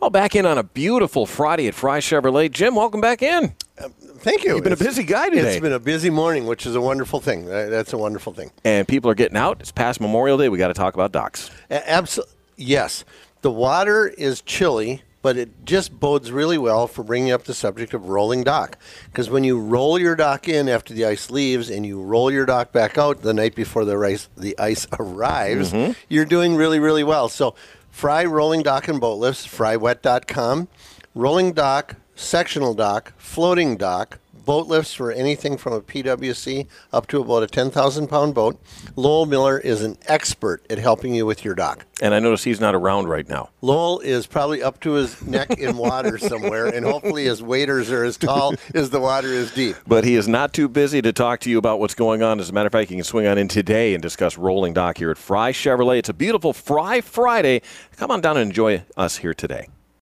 Well, back in on a beautiful Friday at Fry Chevrolet. Jim, welcome back in. Thank you. You've been a busy guy today. It's been a busy morning, which is a wonderful thing. That's a wonderful thing. And people are getting out. It's past Memorial Day. We got to talk about docks. Absolutely. Yes. The water is chilly, but it just bodes really well for bringing up the subject of rolling dock. Because when you roll your dock in after the ice leaves and you roll your dock back out the night before the ice arrives, you're doing really, really well. So Fry Rolling Dock and Boat Lifts, frywet.com, rolling dock, sectional dock, floating dock, boat lifts for anything from a PWC up to about a 10,000-pound boat. Lowell Miller is an expert at helping you with your dock. And I notice he's not around right now. Lowell is probably up to his neck in water somewhere, and hopefully his waders are as tall as the water is deep. But he is not too busy to talk to you about what's going on. As a matter of fact, you can swing on in today and discuss rolling dock here at Fry Chevrolet. It's a beautiful Fry Friday. Come on down and enjoy us here today.